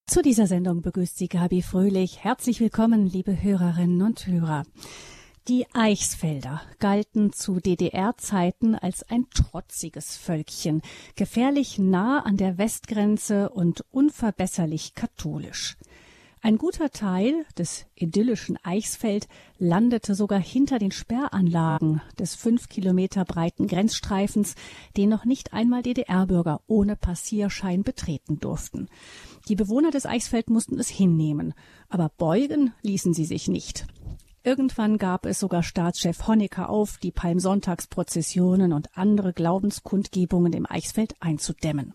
Zu dieser Sendung begrüßt Sie Gabi Fröhlich. Herzlich willkommen, liebe Hörerinnen und Hörer. Die Eichsfelder galten zu DDR-Zeiten als ein trotziges Völkchen, gefährlich nah an der Westgrenze und unverbesserlich katholisch. Ein guter Teil des idyllischen Eichsfeld landete sogar hinter den Sperranlagen des 5 Kilometer breiten Grenzstreifens, den noch nicht einmal DDR-Bürger ohne Passierschein betreten durften. Die Bewohner des Eichsfeld mussten es hinnehmen, aber beugen ließen sie sich nicht. Irgendwann gab es sogar Staatschef Honecker auf, die Palmsonntagsprozessionen und andere Glaubenskundgebungen im Eichsfeld einzudämmen.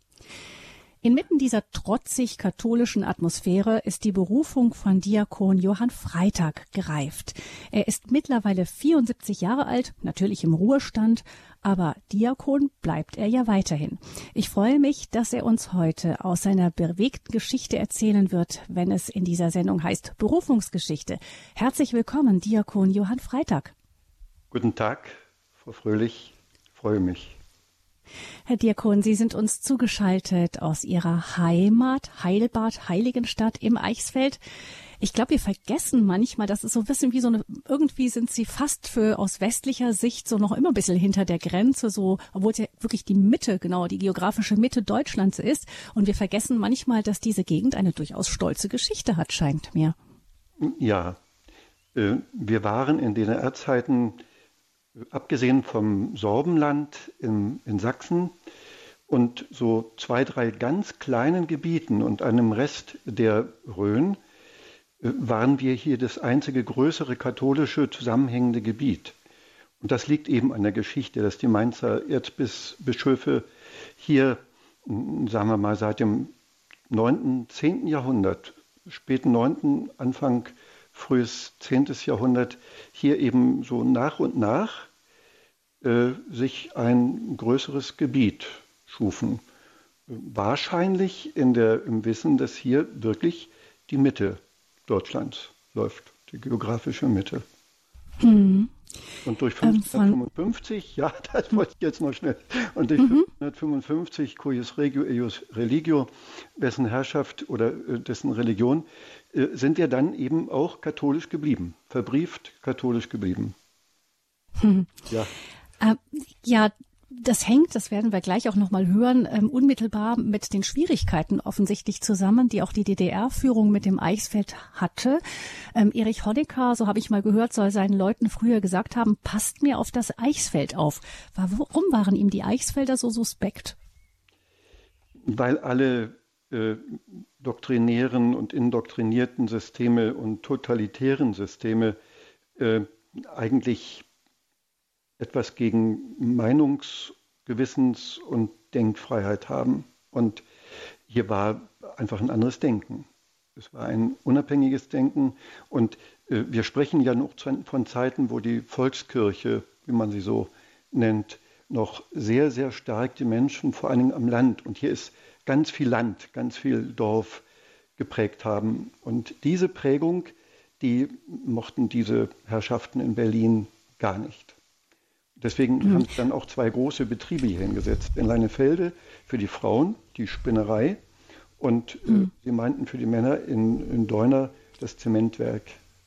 Inmitten dieser trotzig katholischen Atmosphäre ist die Berufung von Diakon Johann Freitag gereift. Er ist mittlerweile 74 Jahre alt, natürlich im Ruhestand, aber Diakon bleibt er ja weiterhin. Ich freue mich, dass er uns heute aus seiner bewegten Geschichte erzählen wird, wenn es in dieser Sendung heißt Berufungsgeschichte. Herzlich willkommen, Diakon Johann Freitag. Guten Tag, Frau Fröhlich, ich freue mich. Herr Diakon, Sie sind uns zugeschaltet aus Ihrer Heimat, Heilbad, Heiligenstadt im Eichsfeld. Ich glaube, wir vergessen manchmal, das ist so ein bisschen wie irgendwie sind Sie fast aus westlicher Sicht so noch immer ein bisschen hinter der Grenze, so, obwohl es ja wirklich die Mitte, genau, die geografische Mitte Deutschlands ist. Und wir vergessen manchmal, dass diese Gegend eine durchaus stolze Geschichte hat, scheint mir. Ja, wir waren in DDR-Zeiten, abgesehen vom Sorbenland in Sachsen und so 2, 3 ganz kleinen Gebieten und einem Rest der Rhön, waren wir hier das einzige größere katholische zusammenhängende Gebiet. Und das liegt eben an der Geschichte, dass die Mainzer Erzbischöfe hier, sagen wir mal, seit dem 9., 10. Jahrhundert, späten 9., Anfang frühes 10. Jahrhundert, hier eben so nach und nach sich ein größeres Gebiet schufen. Wahrscheinlich im Wissen, dass hier wirklich die Mitte Deutschlands läuft, die geografische Mitte. Mhm. Und durch 1555, ja, das wollte ich jetzt noch schnell, und durch 1555, cuius regio eius religio, dessen Herrschaft oder dessen Religion, sind wir dann eben auch katholisch geblieben, verbrieft katholisch geblieben. Ja. Ja, das hängt, das werden wir gleich auch nochmal hören, unmittelbar mit den Schwierigkeiten offensichtlich zusammen, die auch die DDR-Führung mit dem Eichsfeld hatte. Erich Honecker, so habe ich mal gehört, soll seinen Leuten früher gesagt haben, passt mir auf das Eichsfeld auf. Warum waren ihm die Eichsfelder so suspekt? Weil alle doktrinären und indoktrinierten Systeme und totalitären Systeme eigentlich etwas gegen Meinungs-, Gewissens- und Denkfreiheit haben. Und hier war einfach ein anderes Denken. Es war ein unabhängiges Denken. Und wir sprechen ja noch von Zeiten, wo die Volkskirche, wie man sie so nennt, noch sehr, sehr stark die Menschen, vor allen Dingen am Land, und hier ist ganz viel Land, ganz viel Dorf geprägt haben. Und diese Prägung, die mochten diese Herrschaften in Berlin gar nicht. Deswegen haben sie dann auch 2 große Betriebe hier hingesetzt. In Leinefelde für die Frauen, die Spinnerei, und sie meinten für die Männer in Deuna das Zementwerk.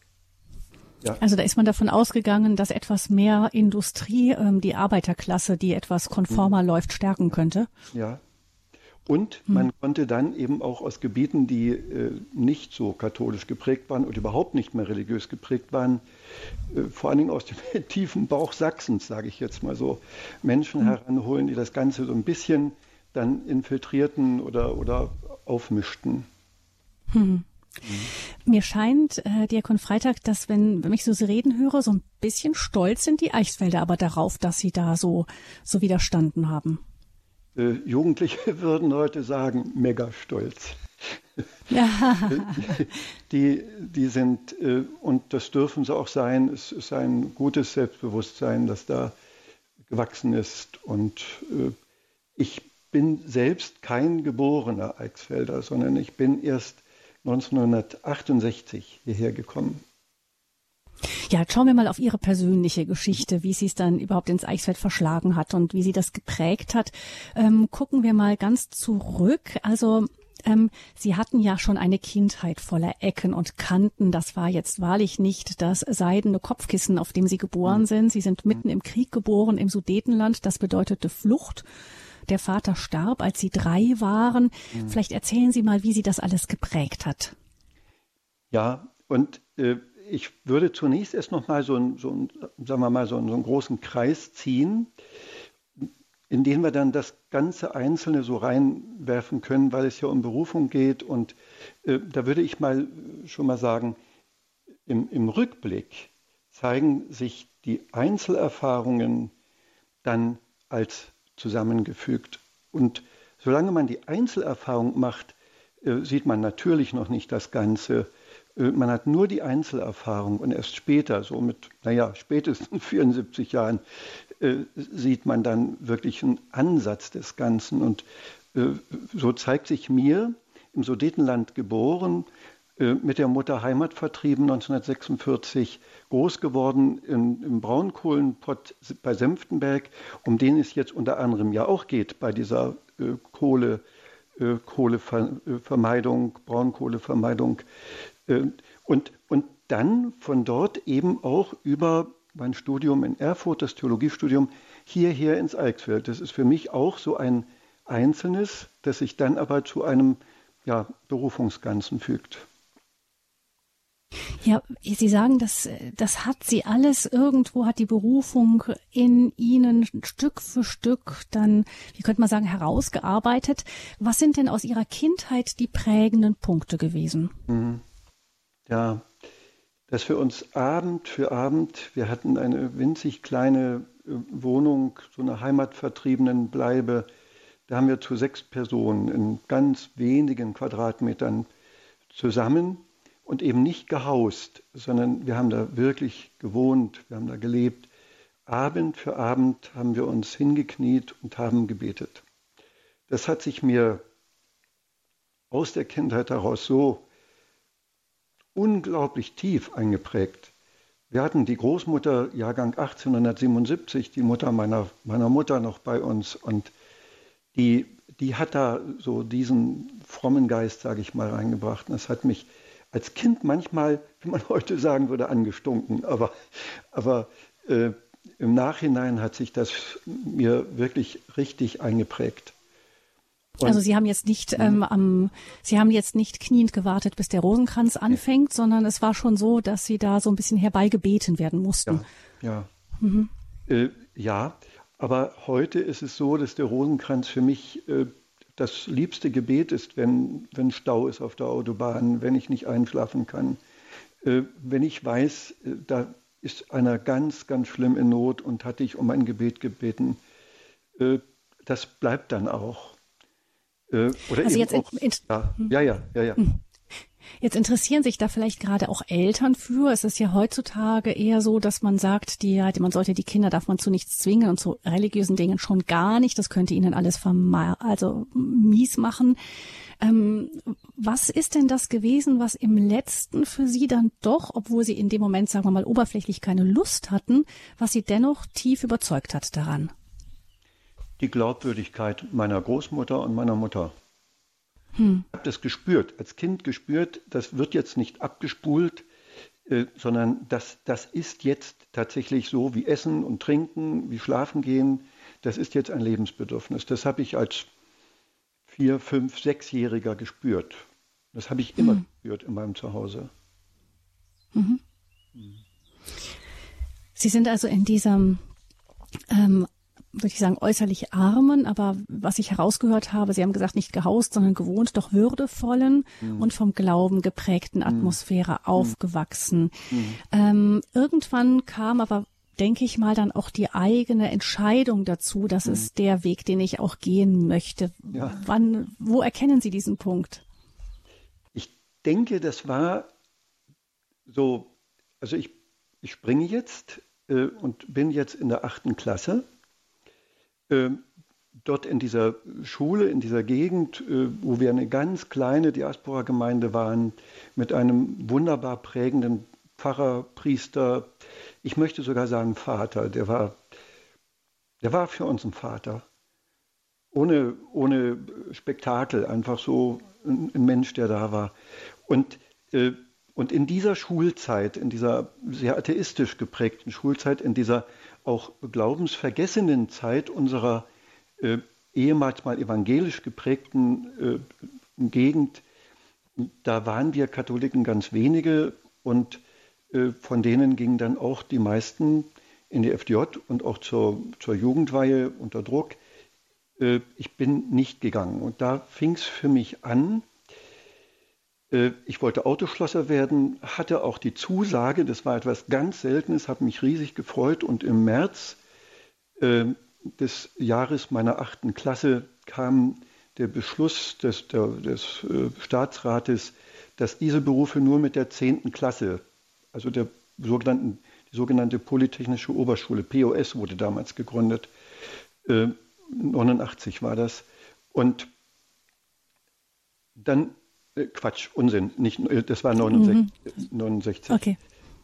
Ja. Also da ist man davon ausgegangen, dass etwas mehr Industrie die Arbeiterklasse, die etwas konformer läuft, stärken könnte. Ja. Und man konnte dann eben auch aus Gebieten, die nicht so katholisch geprägt waren und überhaupt nicht mehr religiös geprägt waren, vor allen Dingen aus dem tiefen Bauch Sachsens, sage ich jetzt mal so, Menschen heranholen, die das Ganze so ein bisschen dann infiltrierten oder aufmischten. Mir scheint, Diakon Freitag, dass, wenn ich so reden höre, so ein bisschen stolz sind die Eichsfelder aber darauf, dass sie da so widerstanden haben. Jugendliche würden heute sagen, mega stolz. Ja. Die sind, und das dürfen sie auch sein, es ist ein gutes Selbstbewusstsein, das da gewachsen ist. Und ich bin selbst kein geborener Eichsfelder, sondern ich bin erst 1968 hierher gekommen. Ja, schauen wir mal auf Ihre persönliche Geschichte, wie sie es dann überhaupt ins Eichsfeld verschlagen hat und wie sie das geprägt hat. Gucken wir mal ganz zurück. Also Sie hatten ja schon eine Kindheit voller Ecken und Kanten. Das war jetzt wahrlich nicht das seidene Kopfkissen, auf dem Sie geboren sind. Sie sind mitten im Krieg geboren, im Sudetenland. Das bedeutete Flucht. Der Vater starb, als Sie 3 waren. Vielleicht erzählen Sie mal, wie Sie das alles geprägt hat. Ja, und ich würde zunächst erst noch mal sagen wir mal, so einen großen Kreis ziehen, in den wir dann das ganze Einzelne so reinwerfen können, weil es ja um Berufung geht. Und da würde ich schon mal sagen, im Rückblick zeigen sich die Einzelerfahrungen dann als zusammengefügt. Und solange man die Einzelerfahrung macht, sieht man natürlich noch nicht das Ganze. Man hat nur die Einzelerfahrung und erst später, so mit, spätestens 74 Jahren, sieht man dann wirklich einen Ansatz des Ganzen. Und so zeigt sich mir, im Sudetenland geboren, mit der Mutter Heimat vertrieben, 1946 groß geworden im Braunkohlenpott bei Senftenberg, um den es jetzt unter anderem ja auch geht bei dieser Kohlevermeidung, Braunkohlevermeidung. Und dann von dort eben auch über mein Studium in Erfurt, das Theologiestudium, hierher ins Eichsfeld. Das ist für mich auch so ein Einzelnes, das sich dann aber zu einem Berufungsganzen fügt. Ja, Sie sagen, das hat Sie alles irgendwo, hat die Berufung in Ihnen Stück für Stück dann, wie könnte man sagen, herausgearbeitet. Was sind denn aus Ihrer Kindheit die prägenden Punkte gewesen? Ja, dass wir uns Abend für Abend, wir hatten eine winzig kleine Wohnung, so eine heimatvertriebenen Bleibe, da haben wir zu 6 Personen in ganz wenigen Quadratmetern zusammen und eben nicht gehaust, sondern wir haben da wirklich gewohnt, wir haben da gelebt. Abend für Abend haben wir uns hingekniet und haben gebetet. Das hat sich mir aus der Kindheit heraus so unglaublich tief eingeprägt. Wir hatten die Großmutter, Jahrgang 1877, die Mutter meiner Mutter noch bei uns, und die hat da so diesen frommen Geist, sage ich mal, reingebracht. Und das hat mich als Kind manchmal, wie man heute sagen würde, angestunken. Aber im Nachhinein hat sich das mir wirklich richtig eingeprägt. Und also Sie haben jetzt nicht Sie haben jetzt nicht kniend gewartet, bis der Rosenkranz anfängt, sondern es war schon so, dass Sie da so ein bisschen herbeigebeten werden mussten. Ja. Ja, aber heute ist es so, dass der Rosenkranz für mich das liebste Gebet ist, wenn Stau ist auf der Autobahn, wenn ich nicht einschlafen kann, wenn ich weiß, da ist einer ganz, ganz schlimm in Not und hat dich um ein Gebet gebeten. Das bleibt dann auch. Oder also eben jetzt auch, ja. Jetzt interessieren sich da vielleicht gerade auch Eltern für. Es ist ja heutzutage eher so, dass man sagt, man sollte die Kinder, darf man zu nichts zwingen und zu religiösen Dingen schon gar nicht. Das könnte ihnen alles mies machen. Was ist denn das gewesen, was im Letzten für Sie dann doch, obwohl Sie in dem Moment, sagen wir mal, oberflächlich keine Lust hatten, was Sie dennoch tief überzeugt hat daran? Die Glaubwürdigkeit meiner Großmutter und meiner Mutter. Ich habe das gespürt, als Kind gespürt, das wird jetzt nicht abgespult, sondern das ist jetzt tatsächlich so wie Essen und Trinken, wie Schlafen gehen. Das ist jetzt ein Lebensbedürfnis. Das habe ich als 4-, 5-, 6-Jähriger gespürt. Das habe ich immer gespürt in meinem Zuhause. Sie sind also in diesem würde ich sagen, äußerlich armen, aber was ich herausgehört habe, Sie haben gesagt, nicht gehaust, sondern gewohnt, doch würdevollen und vom Glauben geprägten Atmosphäre aufgewachsen. Irgendwann kam aber, denke ich mal, dann auch die eigene Entscheidung dazu, das ist der Weg, den ich auch gehen möchte. Ja. Wo erkennen Sie diesen Punkt? Ich denke, das war so, also ich springe jetzt und bin jetzt in der 8. Klasse. Dort in dieser Schule, in dieser Gegend, wo wir eine ganz kleine Diaspora-Gemeinde waren, mit einem wunderbar prägenden Pfarrer, Priester, ich möchte sogar sagen Vater, der war für uns ein Vater. ohne Spektakel, einfach so ein Mensch, der da war. Und, und in dieser Schulzeit, in dieser sehr atheistisch geprägten Schulzeit, in dieser auch glaubensvergessenen Zeit unserer ehemals mal evangelisch geprägten Gegend, da waren wir Katholiken ganz wenige und von denen gingen dann auch die meisten in die FDJ und auch zur Jugendweihe unter Druck. Ich bin nicht gegangen und da fing es für mich an. Ich wollte Autoschlosser werden, hatte auch die Zusage, das war etwas ganz Seltenes, habe mich riesig gefreut und im März des Jahres meiner 8. Klasse kam der Beschluss des Staatsrates, dass diese Berufe nur mit der 10. Klasse, also die sogenannte Polytechnische Oberschule, POS wurde damals gegründet, 89 war das. Und dann, Quatsch, Unsinn, nicht, das war 69. Okay.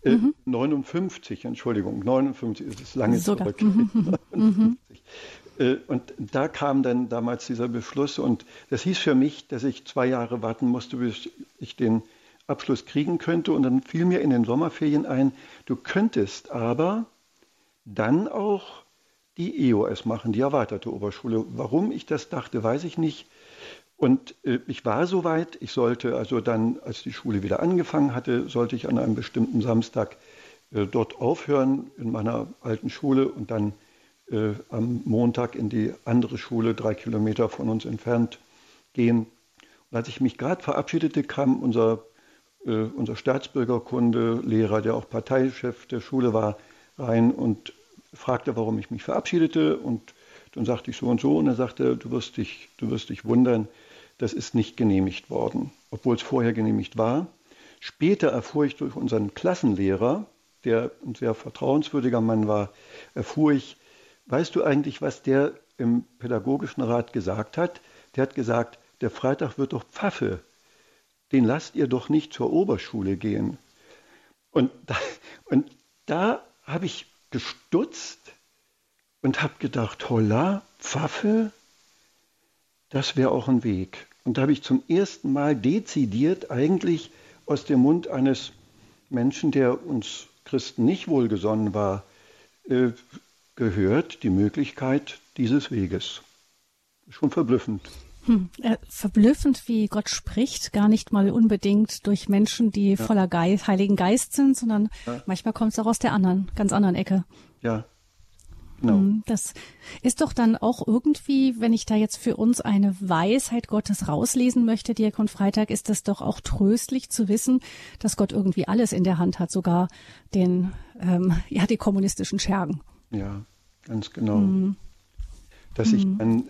59, Entschuldigung, 59 ist es lange Sogar. zurück. 59. Und da kam dann damals dieser Beschluss und das hieß für mich, dass ich 2 Jahre warten musste, bis ich den Abschluss kriegen könnte. Und dann fiel mir in den Sommerferien ein, du könntest aber dann auch die EOS machen, die erweiterte Oberschule. Warum ich das dachte, weiß ich nicht. Und ich war soweit, ich sollte also dann, als die Schule wieder angefangen hatte, sollte ich an einem bestimmten Samstag dort aufhören in meiner alten Schule und dann am Montag in die andere Schule, 3 Kilometer von uns entfernt, gehen. Und als ich mich gerade verabschiedete, kam unser Staatsbürgerkundelehrer, der auch Parteichef der Schule war, rein und fragte, warum ich mich verabschiedete. Und dann sagte ich so und so. Und er sagte, du wirst dich wundern, das ist nicht genehmigt worden, obwohl es vorher genehmigt war. Später erfuhr ich durch unseren Klassenlehrer, der ein sehr vertrauenswürdiger Mann war, weißt du eigentlich, was der im Pädagogischen Rat gesagt hat? Der hat gesagt, der Freitag wird doch Pfaffe. Den lasst ihr doch nicht zur Oberschule gehen. Und da habe ich gestutzt und habe gedacht, holla, Pfaffe, das wäre auch ein Weg. Und da habe ich zum ersten Mal dezidiert eigentlich aus dem Mund eines Menschen, der uns Christen nicht wohlgesonnen war, gehört, die Möglichkeit dieses Weges. Schon verblüffend. Verblüffend, wie Gott spricht, gar nicht mal unbedingt durch Menschen, die voller Heiligen Geist sind, sondern manchmal kommt es auch aus der ganz anderen Ecke. Ja, genau. Das ist doch dann auch irgendwie, wenn ich da jetzt für uns eine Weisheit Gottes rauslesen möchte, Diakon Freitag, ist das doch auch tröstlich zu wissen, dass Gott irgendwie alles in der Hand hat, sogar die kommunistischen Schergen. Ja, ganz genau. Dass ich dann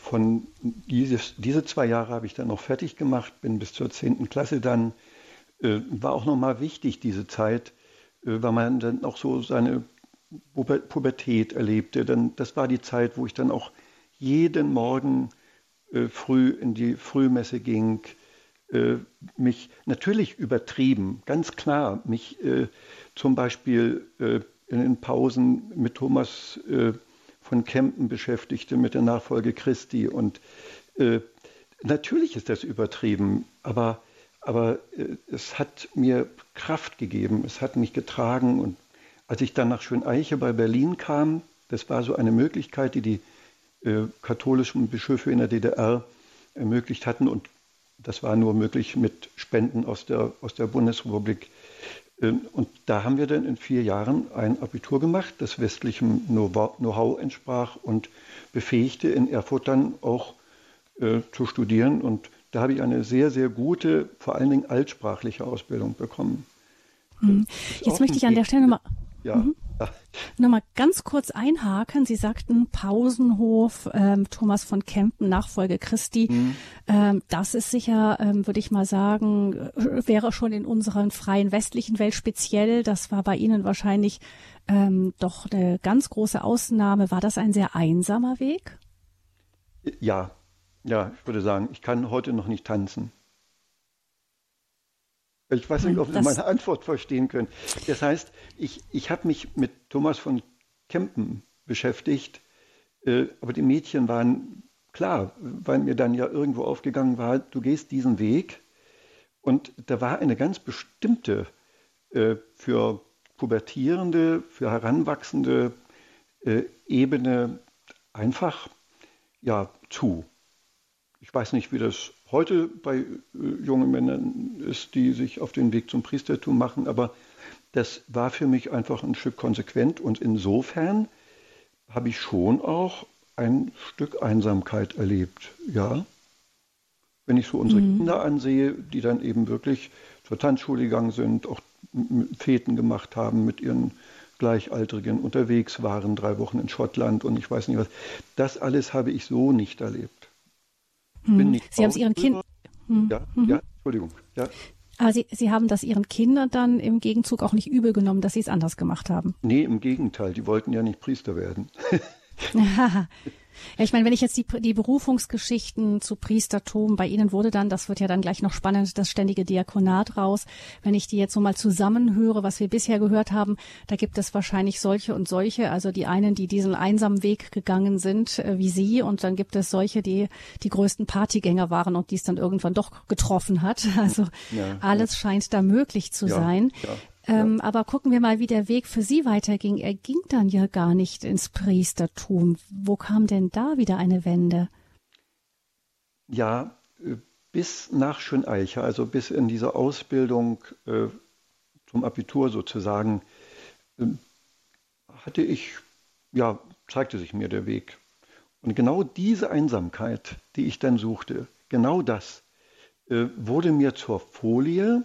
diese 2 Jahre habe ich dann noch fertig gemacht, bin bis zur 10. Klasse dann, war auch nochmal wichtig, diese Zeit, weil man dann auch so seine Pubertät erlebte. Das war die Zeit, wo ich dann auch jeden Morgen früh in die Frühmesse ging, mich natürlich übertrieben, ganz klar, mich zum Beispiel in den Pausen mit Thomas von Kempen beschäftigte, mit der Nachfolge Christi. Und natürlich ist das übertrieben, aber es hat mir Kraft gegeben, es hat mich getragen. Und als ich dann nach Schöneiche bei Berlin kam, das war so eine Möglichkeit, die katholischen Bischöfe in der DDR ermöglicht hatten. Und das war nur möglich mit Spenden aus der Bundesrepublik. Und da haben wir dann in 4 Jahren ein Abitur gemacht, das westlichem Know-how entsprach und befähigte, in Erfurt dann auch zu studieren. Und da habe ich eine sehr, sehr gute, vor allen Dingen altsprachliche Ausbildung bekommen. Jetzt möchte ich an der Stelle noch mal ganz kurz einhaken. Sie sagten Pausenhof, Thomas von Kempen, Nachfolge Christi. Das ist sicher, würde ich mal sagen, wäre schon in unserer freien westlichen Welt speziell. Das war bei Ihnen wahrscheinlich doch eine ganz große Ausnahme. War das ein sehr einsamer Weg? Ja, ich würde sagen, ich kann heute noch nicht tanzen. Ich weiß nicht, ob Sie meine Antwort verstehen können. Das heißt, ich habe mich mit Thomas von Kempen beschäftigt, aber die Mädchen waren klar, weil mir dann ja irgendwo aufgegangen war, du gehst diesen Weg. Und da war eine ganz bestimmte für Pubertierende, für Heranwachsende Ebene einfach ja zu. Ich weiß nicht, wie das heute bei jungen Männern ist, die sich auf den Weg zum Priestertum machen, aber das war für mich einfach ein Stück konsequent und insofern habe ich schon auch ein Stück Einsamkeit erlebt, ja. Wenn ich so unsere Kinder ansehe, die dann eben wirklich zur Tanzschule gegangen sind, auch Feten gemacht haben, mit ihren Gleichaltrigen unterwegs waren, 3 Wochen in Schottland und ich weiß nicht was. Das alles habe ich so nicht erlebt. Bin nicht Sie haben es Ihren Kindern. Ja, Entschuldigung. Ja. Aber Sie haben das Ihren Kindern dann im Gegenzug auch nicht übel genommen, dass Sie es anders gemacht haben. Nee, im Gegenteil, die wollten ja nicht Priester werden. Ja, ich meine, wenn ich jetzt die Berufungsgeschichten zu Priestertum, bei Ihnen wurde dann, das wird ja dann gleich noch spannend, das ständige Diakonat raus. Wenn ich die jetzt so mal zusammenhöre, was wir bisher gehört haben, da gibt es wahrscheinlich solche und solche. Also die einen, die diesen einsamen Weg gegangen sind, wie Sie, und dann gibt es solche, die größten Partygänger waren und die es dann irgendwann doch getroffen hat. Also alles scheint da möglich zu sein. Ja. Aber gucken wir mal, wie der Weg für Sie weiterging. Er ging dann ja gar nicht ins Priestertum. Wo kam denn da wieder eine Wende? Ja, bis nach Schöneiche, also bis in diese Ausbildung zum Abitur sozusagen, zeigte sich mir der Weg. Und genau diese Einsamkeit, die ich dann suchte, genau das wurde mir zur Folie.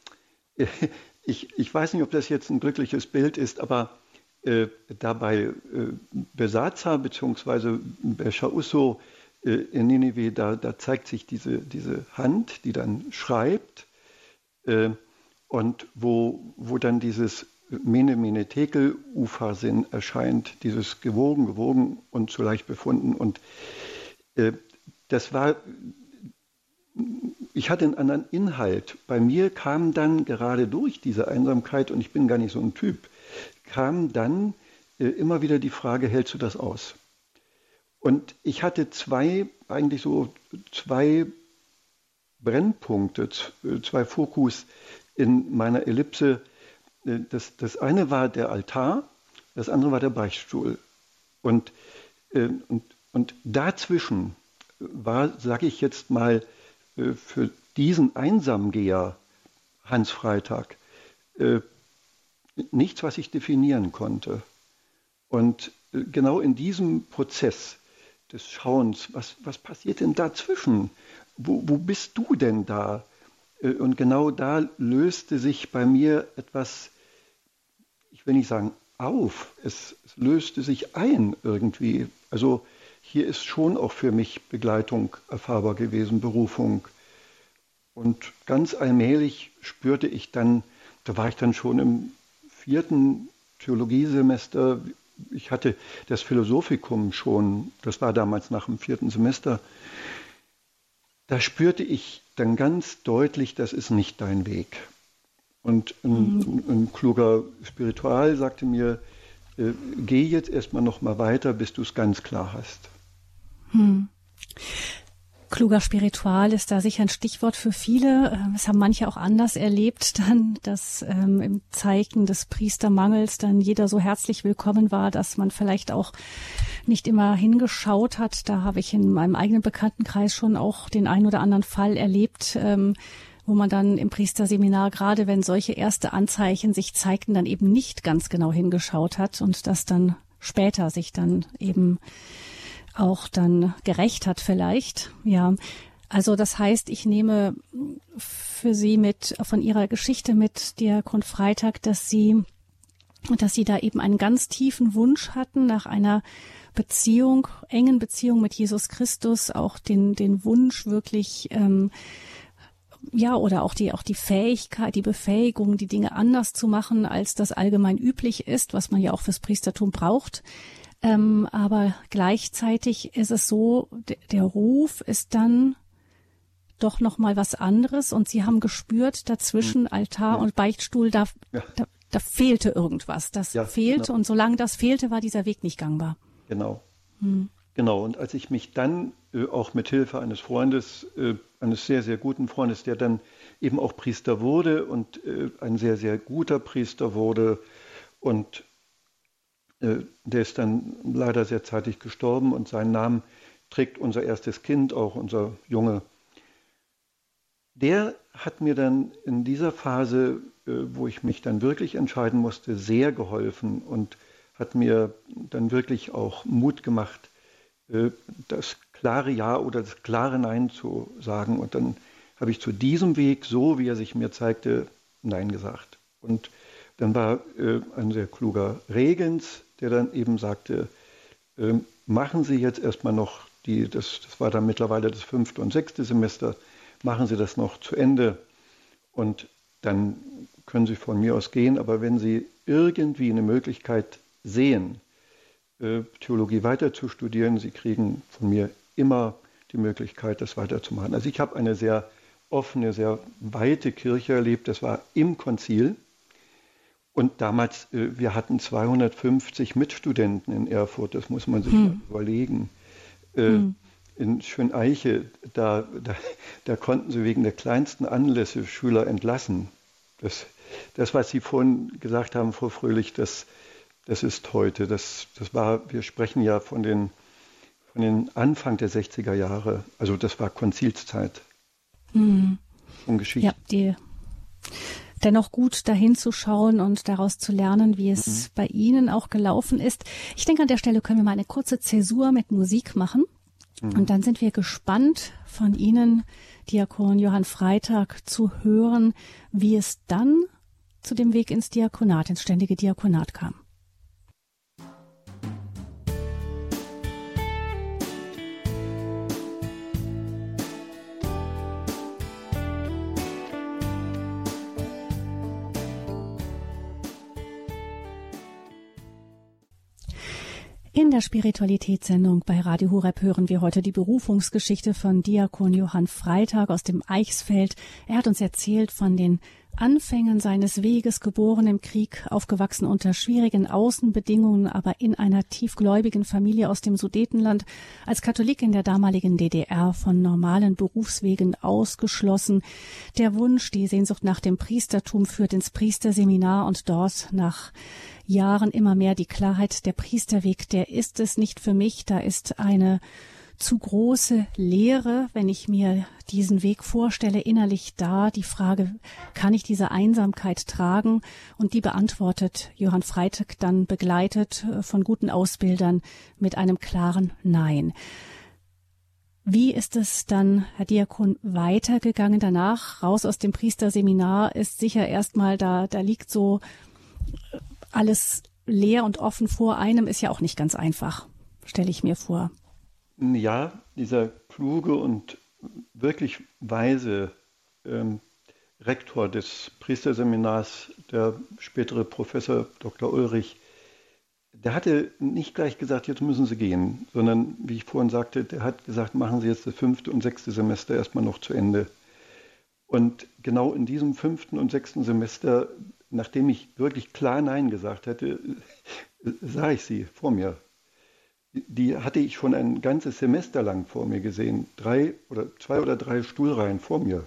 Ich weiß nicht, ob das jetzt ein glückliches Bild ist, aber da bei Besaza bzw. Becher Usso in Ninive, da zeigt sich diese Hand, die dann schreibt und wo dann dieses Mene Mene Tekel Upharsin erscheint, dieses gewogen und zu leicht befunden. Und das war... Ich hatte einen anderen Inhalt. Bei mir kam dann gerade durch diese Einsamkeit, und ich bin gar nicht so ein Typ, kam dann immer wieder die Frage, hältst du das aus? Und ich hatte zwei Brennpunkte, 2 Fokus in meiner Ellipse. Das eine war der Altar, das andere war der Beichtstuhl. Und dazwischen war, sage ich jetzt mal, für diesen Einsamgeher Hans Freitag nichts, was ich definieren konnte. Und genau in diesem Prozess des Schauens, was passiert denn dazwischen? Wo bist du denn da? Und genau da löste sich bei mir etwas, ich will nicht sagen auf, es löste sich ein irgendwie. Also hier ist schon auch für mich Begleitung erfahrbar gewesen, Berufung. Und ganz allmählich spürte ich dann, da war ich dann schon im 4. Theologiesemester, ich hatte das Philosophikum schon, das war damals nach dem 4. Semester, da spürte ich dann ganz deutlich, das ist nicht dein Weg. Und ein kluger Spiritual sagte mir, geh jetzt erstmal noch mal weiter, bis du es ganz klar hast. Kluger Spiritual ist da sicher ein Stichwort für viele. Es haben manche auch anders erlebt dann, dass im Zeichen des Priestermangels dann jeder so herzlich willkommen war, dass man vielleicht auch nicht immer hingeschaut hat. Da habe ich in meinem eigenen Bekanntenkreis schon auch den einen oder anderen Fall erlebt, wo man dann im Priesterseminar, gerade wenn solche erste Anzeichen sich zeigten, dann eben nicht ganz genau hingeschaut hat und das dann später sich dann eben auch dann gerecht hat vielleicht. Ja, also das heißt, ich nehme für Sie mit von Ihrer Geschichte mit Diakon Freitag, dass Sie da eben einen ganz tiefen Wunsch hatten nach einer Beziehung, engen Beziehung mit Jesus Christus, auch den Wunsch wirklich oder auch die Fähigkeit, die Befähigung, die Dinge anders zu machen, als das allgemein üblich ist, was man ja auch fürs Priestertum braucht. Aber gleichzeitig ist es so, der Ruf ist dann doch noch mal was anderes und Sie haben gespürt, dazwischen Altar und Beichtstuhl, da fehlte irgendwas. Das fehlte, genau. Und solange das fehlte, war dieser Weg nicht gangbar. Genau. Genau, und als ich mich dann auch mit Hilfe eines Freundes, eines sehr, sehr guten Freundes, der dann eben auch Priester wurde und ein sehr, sehr guter Priester wurde und der ist dann leider sehr zeitig gestorben und seinen Namen trägt unser erstes Kind, auch unser Junge. Der hat mir dann in dieser Phase, wo ich mich dann wirklich entscheiden musste, sehr geholfen und hat mir dann wirklich auch Mut gemacht, das klare Ja oder das klare Nein zu sagen. Und dann habe ich zu diesem Weg, so wie er sich mir zeigte, Nein gesagt. Und dann war ein sehr kluger Regens, der dann eben sagte, machen Sie jetzt erstmal noch das war dann mittlerweile das 5. und 6. Semester, machen Sie das noch zu Ende und dann können Sie von mir aus gehen. Aber wenn Sie irgendwie eine Möglichkeit sehen, Theologie weiter zu studieren, Sie kriegen von mir immer die Möglichkeit, das weiterzumachen. Also ich habe eine sehr offene, sehr weite Kirche erlebt. Das war im Konzil. Und damals, wir hatten 250 Mitstudenten in Erfurt, das muss man sich mal überlegen. In Schöneiche, da konnten sie wegen der kleinsten Anlässe Schüler entlassen. Das, was Sie vorhin gesagt haben, Frau Fröhlich, das ist heute. Wir sprechen ja von den Anfang der 60er Jahre. Also das war Konzilszeit. Und Geschichte. Ja, dennoch gut dahin zu schauen und daraus zu lernen, wie es bei Ihnen auch gelaufen ist. Ich denke, an der Stelle können wir mal eine kurze Zäsur mit Musik machen. Und dann sind wir gespannt, von Ihnen, Diakon Johann Freitag, zu hören, wie es dann zu dem Weg ins Diakonat, ins ständige Diakonat kam. In der Spiritualitätssendung bei Radio Horeb hören wir heute die Berufungsgeschichte von Diakon Johann Freitag aus dem Eichsfeld. Er hat uns erzählt von den Anfängen seines Weges, geboren im Krieg, aufgewachsen unter schwierigen Außenbedingungen, aber in einer tiefgläubigen Familie aus dem Sudetenland, als Katholik in der damaligen DDR von normalen Berufswegen ausgeschlossen. Der Wunsch, die Sehnsucht nach dem Priestertum führt ins Priesterseminar und dort nach Jahren immer mehr die Klarheit, der Priesterweg, der ist es nicht für mich, da ist eine zu große Leere, wenn ich mir diesen Weg vorstelle, innerlich da. Die Frage, kann ich diese Einsamkeit tragen? Und die beantwortet Johann Freitag dann, begleitet von guten Ausbildern, mit einem klaren Nein. Wie ist es dann, Herr Diakon, weitergegangen danach? Raus aus dem Priesterseminar ist sicher erstmal, da liegt so alles leer und offen vor einem, ist ja auch nicht ganz einfach, stelle ich mir vor. Ja, dieser kluge und wirklich weise Rektor des Priesterseminars, der spätere Professor Dr. Ulrich, der hatte nicht gleich gesagt, jetzt müssen Sie gehen, sondern, wie ich vorhin sagte, der hat gesagt, machen Sie jetzt das 5. und 6. Semester erstmal noch zu Ende. Und genau in diesem 5. und 6. Semester, nachdem ich wirklich klar Nein gesagt hatte, sah ich sie vor mir. Die hatte ich schon ein ganzes Semester lang vor mir gesehen. 2 oder 3 Stuhlreihen vor mir.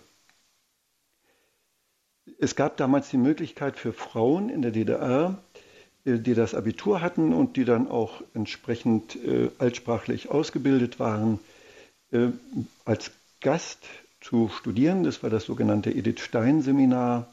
Es gab damals die Möglichkeit für Frauen in der DDR, die das Abitur hatten und die dann auch entsprechend altsprachlich ausgebildet waren, als Gast zu studieren. Das war das sogenannte Edith Stein Seminar.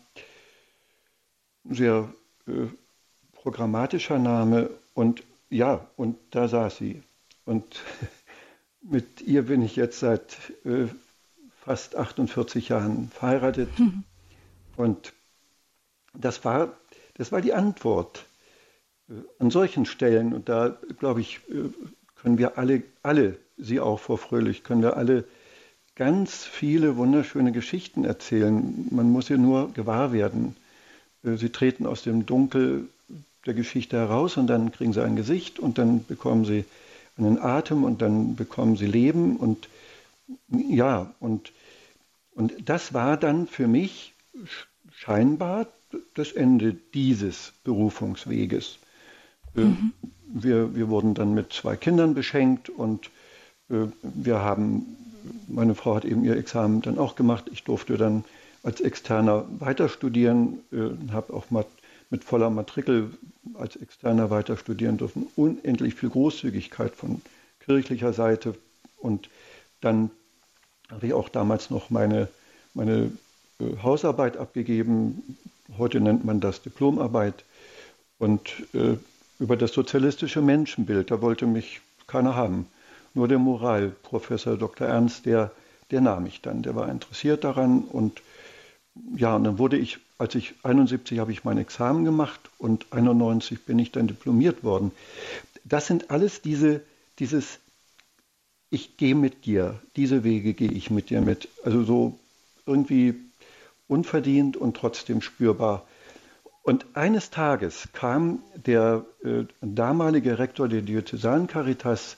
Sehr programmatischer Name. Und ja, und da saß sie. Und mit ihr bin ich jetzt seit fast 48 Jahren verheiratet. Und das war die Antwort an solchen Stellen. Und da, glaube ich, können wir alle, Sie auch, Frau Fröhlich, können wir alle ganz viele wunderschöne Geschichten erzählen. Man muss sie nur gewahr werden. Sie treten aus dem Dunkel der Geschichte heraus und dann kriegen sie ein Gesicht und dann bekommen sie einen Atem und dann bekommen sie Leben und ja, und das war dann für mich scheinbar das Ende dieses Berufungsweges. Wir wurden dann mit 2 Kindern beschenkt und meine Frau hat eben ihr Examen dann auch gemacht. Ich durfte dann als Externer weiter studieren, habe auch mit voller Matrikel als Externer weiter studieren dürfen. Unendlich viel Großzügigkeit von kirchlicher Seite. Und dann habe ich auch damals noch meine Hausarbeit abgegeben. Heute nennt man das Diplomarbeit. Und über das sozialistische Menschenbild, da wollte mich keiner haben. Nur der Moralprofessor Dr. Ernst, der nahm mich dann. Der war interessiert daran. Und ja, und dann wurde ich, als ich 71 habe ich mein Examen gemacht und 91 bin ich dann diplomiert worden. Das sind alles dieses, ich gehe mit dir, diese Wege gehe ich mit dir mit. Also so irgendwie unverdient und trotzdem spürbar. Und eines Tages kam der damalige Rektor der Diözesanen Caritas,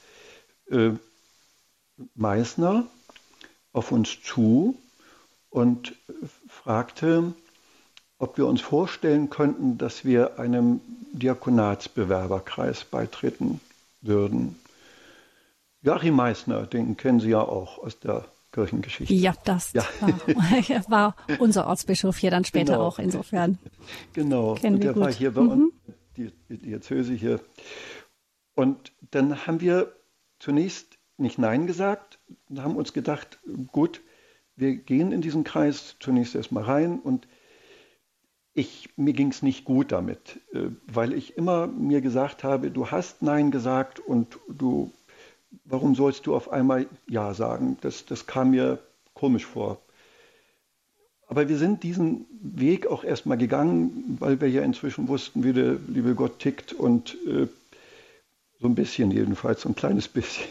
Meissner, auf uns zu und fragte, ob wir uns vorstellen könnten, dass wir einem Diakonatsbewerberkreis beitreten würden. Joachim Meissner, den kennen Sie ja auch aus der Kirchengeschichte. Ja, das ja. war unser Ortsbischof hier dann später auch, insofern. Genau, und der war hier bei uns, die Diözese hier. Und dann haben wir zunächst nicht Nein gesagt und haben uns gedacht, gut, wir gehen in diesen Kreis zunächst erstmal rein und mir ging es nicht gut damit, weil ich immer mir gesagt habe, du hast Nein gesagt und warum sollst du auf einmal Ja sagen? Das kam mir komisch vor. Aber wir sind diesen Weg auch erstmal gegangen, weil wir ja inzwischen wussten, wie der liebe Gott tickt und so ein bisschen jedenfalls, so ein kleines bisschen.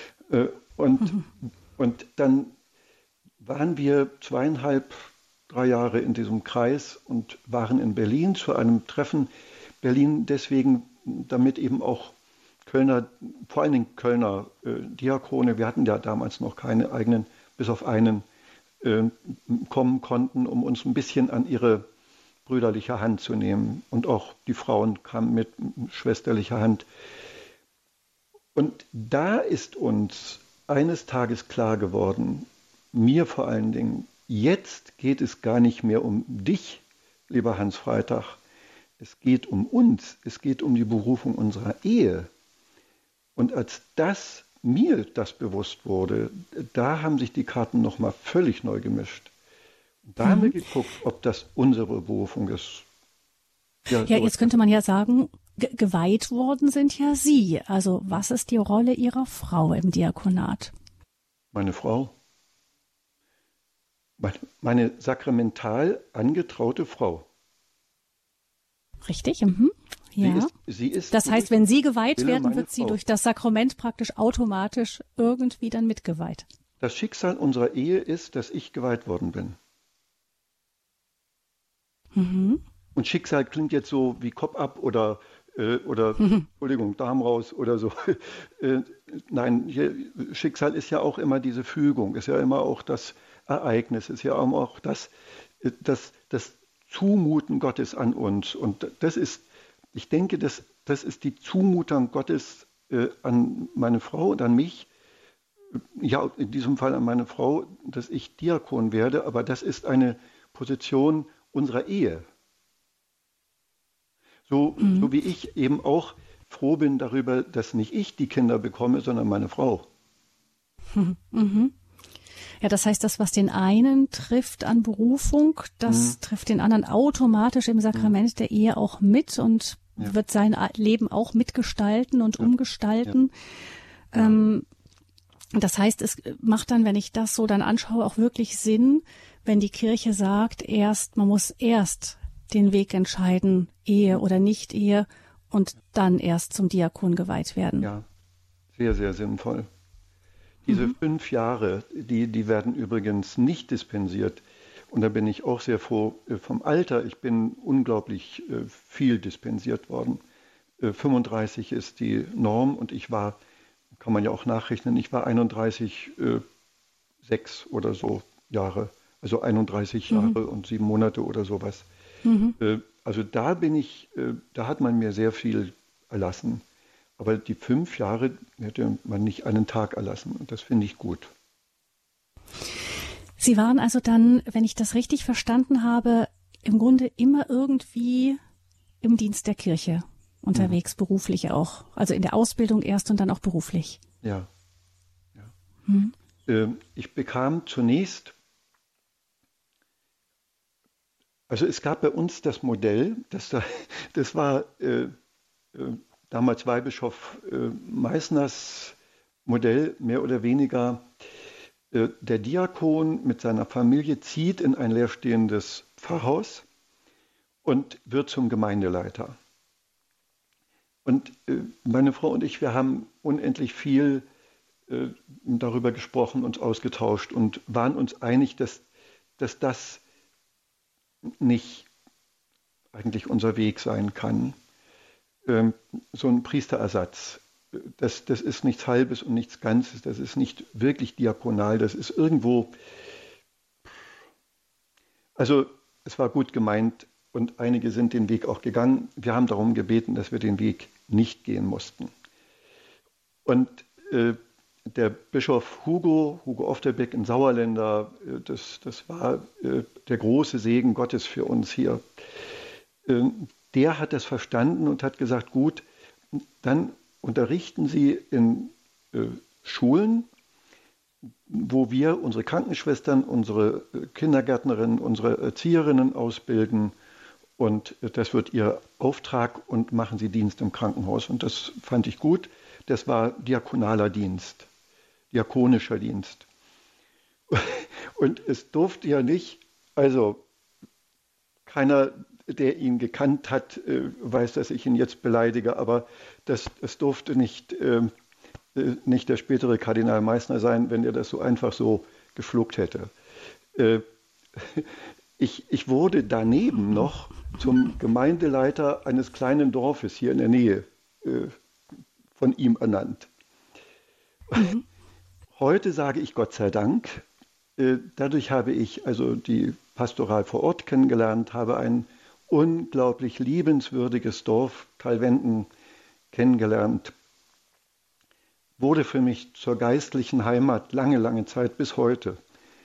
Und dann waren wir 2,5, 3 Jahre in diesem Kreis und waren in Berlin zu einem Treffen. Berlin deswegen, damit eben auch Kölner, vor allen Dingen Kölner Diakone, wir hatten ja damals noch keine eigenen, bis auf einen, kommen konnten, um uns ein bisschen an ihre brüderliche Hand zu nehmen. Und auch die Frauen kamen mit schwesterlicher Hand. Und da ist uns eines Tages klar geworden, mir vor allen Dingen, jetzt geht es gar nicht mehr um dich, lieber Hans Freitag. Es geht um uns, es geht um die Berufung unserer Ehe. Und als mir das bewusst wurde, da haben sich die Karten nochmal völlig neu gemischt. Und da haben wir geguckt, ob das unsere Berufung ist. Ja, jetzt könnte man ja sagen, geweiht worden sind ja Sie. Also was ist die Rolle Ihrer Frau im Diakonat? Meine Frau? Meine sakramental angetraute Frau. Richtig, ja. Sie ist das heißt, wenn Sie geweiht werden, wird sie durch das Sakrament praktisch automatisch irgendwie dann mitgeweiht. Das Schicksal unserer Ehe ist, dass ich geweiht worden bin. Und Schicksal klingt jetzt so wie Kopf ab oder Entschuldigung, Darm raus oder so. Nein, Schicksal ist ja auch immer diese Fügung, ist ja immer auch das Ereignis, ist ja auch das Zumuten Gottes an uns. Und das ist, ich denke, das ist die Zumutung Gottes an meine Frau und an mich. Ja, in diesem Fall an meine Frau, dass ich Diakon werde, aber das ist eine Position unserer Ehe. So wie ich eben auch froh bin darüber, dass nicht ich die Kinder bekomme, sondern meine Frau. Ja, das heißt, das, was den einen trifft an Berufung, das trifft den anderen automatisch im Sakrament der Ehe auch mit und wird sein Leben auch mitgestalten und umgestalten. Das heißt, es macht dann, wenn ich das so dann anschaue, auch wirklich Sinn, wenn die Kirche sagt, man muss erst den Weg entscheiden, Ehe oder Nicht-Ehe, und dann erst zum Diakon geweiht werden. Ja, sehr, sehr sinnvoll. Diese 5 Jahre, die werden übrigens nicht dispensiert. Und da bin ich auch sehr froh vom Alter. Ich bin unglaublich viel dispensiert worden. 35 ist die Norm und ich war, kann man ja auch nachrechnen, ich war 31,6 oder so Jahre. Also 31 Jahre und 7 Monate oder sowas. Also da hat man mir sehr viel erlassen. Aber die 5 Jahre hätte man nicht einen Tag erlassen. Und das finde ich gut. Sie waren also dann, wenn ich das richtig verstanden habe, im Grunde immer irgendwie im Dienst der Kirche unterwegs, beruflich auch. Also in der Ausbildung erst und dann auch beruflich. Ja. Ich bekam zunächst, also es gab bei uns das Modell, das war damals Weihbischof Meißners Modell, mehr oder weniger. Der Diakon mit seiner Familie zieht in ein leerstehendes Pfarrhaus und wird zum Gemeindeleiter. Und meine Frau und ich, wir haben unendlich viel darüber gesprochen, uns ausgetauscht und waren uns einig, dass das nicht eigentlich unser Weg sein kann. So ein Priesterersatz, das ist nichts Halbes und nichts Ganzes, das ist nicht wirklich diakonal, das ist irgendwo, also es war gut gemeint und einige sind den Weg auch gegangen. Wir haben darum gebeten, dass wir den Weg nicht gehen mussten. Und der Bischof Hugo Ofterbeck, ein Sauerländer, das war der große Segen Gottes für uns hier. Der hat das verstanden und hat gesagt, gut, dann unterrichten Sie in Schulen, wo wir unsere Krankenschwestern, unsere Kindergärtnerinnen, unsere Erzieherinnen ausbilden. Und das wird Ihr Auftrag und machen Sie Dienst im Krankenhaus. Und das fand ich gut. Das war diakonaler Dienst, diakonischer Dienst. Und es durfte ja nicht, also keiner, der ihn gekannt hat, weiß, dass ich ihn jetzt beleidige, aber es durfte nicht der spätere Kardinal Meissner sein, wenn er das so einfach so geschluckt hätte. Ich wurde daneben noch zum Gemeindeleiter eines kleinen Dorfes hier in der Nähe von ihm ernannt. Heute sage ich Gott sei Dank, dadurch habe ich also die Pastoral vor Ort kennengelernt, habe ein unglaublich liebenswürdiges Dorf, Talwenden, kennengelernt, wurde für mich zur geistlichen Heimat lange, lange Zeit bis heute.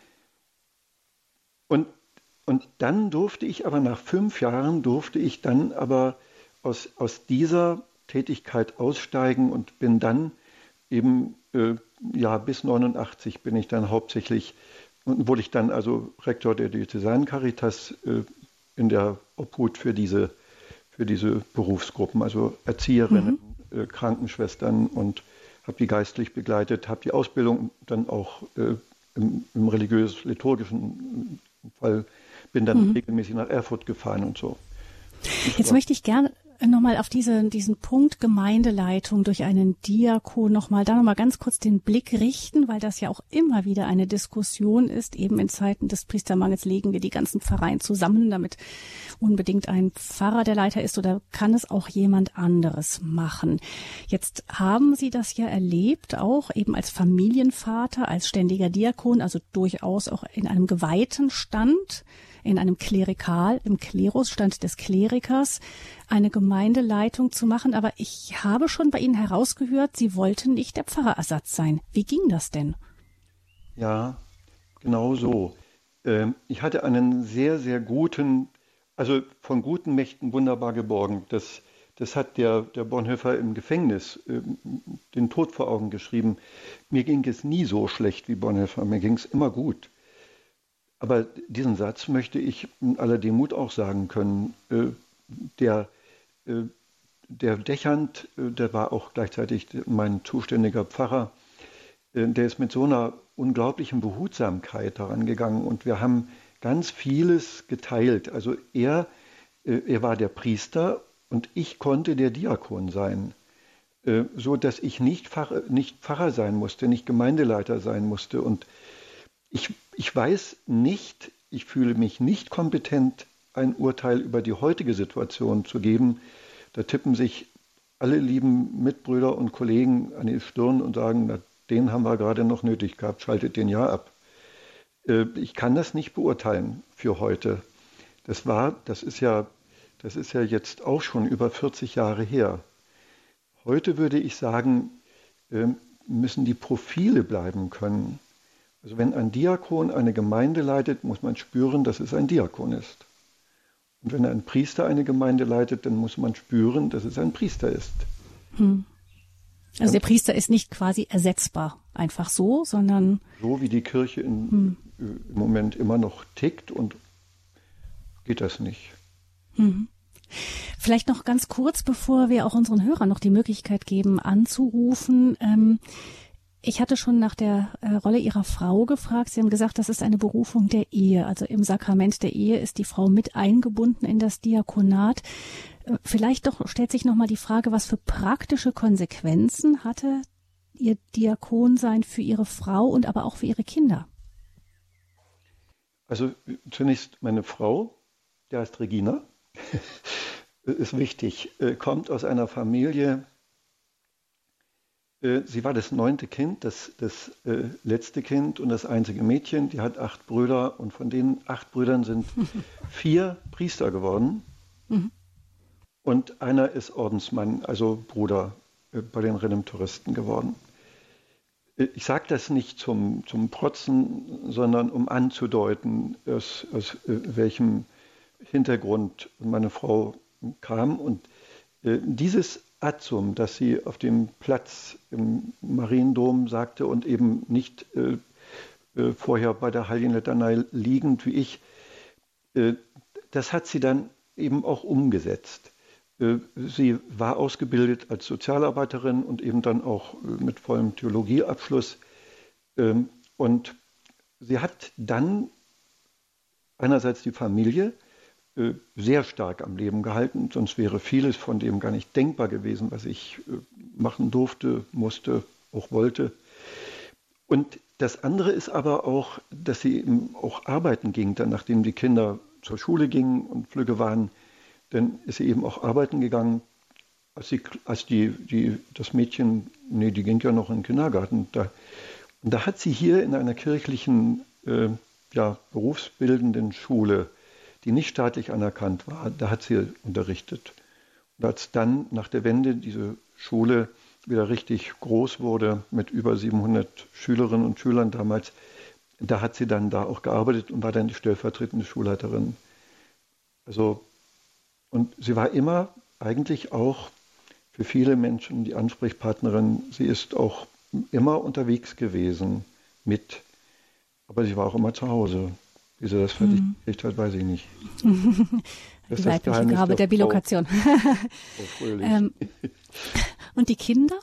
Und dann durfte ich aber nach 5 Jahren, aus dieser Tätigkeit aussteigen und bin dann eben, bis 89 bin ich dann hauptsächlich, wurde ich dann also Rektor der Diözesanen Caritas in der Obhut für diese Berufsgruppen, also Erzieherinnen, Krankenschwestern und habe die geistlich begleitet, habe die Ausbildung dann auch im religiös-liturgischen Fall, bin dann regelmäßig nach Erfurt gefahren und so. Jetzt möchte ich gerne nochmal auf diesen Punkt Gemeindeleitung durch einen Diakon nochmal ganz kurz den Blick richten, weil das ja auch immer wieder eine Diskussion ist. Eben in Zeiten des Priestermangels legen wir die ganzen Pfarreien zusammen, damit unbedingt ein Pfarrer der Leiter ist, oder kann es auch jemand anderes machen? Jetzt haben Sie das ja erlebt, auch eben als Familienvater, als ständiger Diakon, also durchaus auch in einem geweihten Stand, in einem im Klerusstand des Klerikers, eine Gemeindeleitung zu machen. Aber ich habe schon bei Ihnen herausgehört, Sie wollten nicht der Pfarrerersatz sein. Wie ging das denn? Ja, genau so. Ich hatte einen sehr, sehr guten, also von guten Mächten wunderbar geborgen. Das hat der Bonhoeffer im Gefängnis den Tod vor Augen geschrieben. Mir ging es nie so schlecht wie Bonhoeffer, mir ging es immer gut. Aber diesen Satz möchte ich in aller Demut auch sagen können. Der Dechant, der war auch gleichzeitig mein zuständiger Pfarrer, der ist mit so einer unglaublichen Behutsamkeit daran gegangen und wir haben ganz vieles geteilt. Also er war der Priester und ich konnte der Diakon sein, so dass ich nicht Pfarrer sein musste, nicht Gemeindeleiter sein musste. Und ich weiß nicht, ich fühle mich nicht kompetent, ein Urteil über die heutige Situation zu geben. Da tippen sich alle lieben Mitbrüder und Kollegen an die Stirn und sagen, na, den haben wir gerade noch nötig gehabt, schaltet den ja ab. Ich kann das nicht beurteilen für heute. Das ist ja jetzt auch schon über 40 Jahre her. Heute würde ich sagen, müssen die Profile bleiben können. Also wenn ein Diakon eine Gemeinde leitet, muss man spüren, dass es ein Diakon ist. Und wenn ein Priester eine Gemeinde leitet, dann muss man spüren, dass es ein Priester ist. Also der Priester ist nicht quasi ersetzbar, einfach so, sondern... So wie die Kirche im Moment immer noch tickt, und geht das nicht. Vielleicht noch ganz kurz, bevor wir auch unseren Hörern noch die Möglichkeit geben, anzurufen. Ich hatte schon nach der Rolle Ihrer Frau gefragt. Sie haben gesagt, das ist eine Berufung der Ehe. Also im Sakrament der Ehe ist die Frau mit eingebunden in das Diakonat. Vielleicht doch stellt sich nochmal die Frage, was für praktische Konsequenzen hatte Ihr Diakonsein für Ihre Frau und aber auch für Ihre Kinder? Also zunächst meine Frau, die heißt Regina, ist wichtig, kommt aus einer Familie. Sie war das 9. Kind, das letzte Kind und das einzige Mädchen. Die hat 8 Brüder, und von den 8 Brüdern sind 4 Priester geworden. Und einer ist Ordensmann, also Bruder bei den Redemptoristen geworden. Ich sage das nicht zum Protzen, sondern um anzudeuten, aus welchem Hintergrund meine Frau kam. Und dieses Atzum, das sie auf dem Platz im Mariendom sagte und eben nicht vorher bei der Heiligen Litanei liegend wie ich, das hat sie dann eben auch umgesetzt. Sie war ausgebildet als Sozialarbeiterin und eben dann auch mit vollem Theologieabschluss. Und sie hat dann einerseits die Familie sehr stark am Leben gehalten, sonst wäre vieles von dem gar nicht denkbar gewesen, was ich machen durfte, musste, auch wollte. Und das andere ist aber auch, dass sie eben auch arbeiten ging, dann nachdem die Kinder zur Schule gingen und flügge waren, dann ist sie eben auch arbeiten gegangen, als das Mädchen, die ging ja noch in den Kindergarten, und da hat sie hier in einer kirchlichen, berufsbildenden Schule, die nicht staatlich anerkannt war, da hat sie unterrichtet. Und als dann nach der Wende diese Schule wieder richtig groß wurde, mit über 700 Schülerinnen und Schülern damals, da hat sie dann da auch gearbeitet und war dann die stellvertretende Schulleiterin. Also, und sie war immer eigentlich auch für viele Menschen die Ansprechpartnerin. Sie ist auch immer unterwegs gewesen aber sie war auch immer zu Hause. Wie sie das verdichtet hat, weiß ich nicht. Das die weibliche Gabe der Bilokation. Frau Fröhlich. Und die Kinder?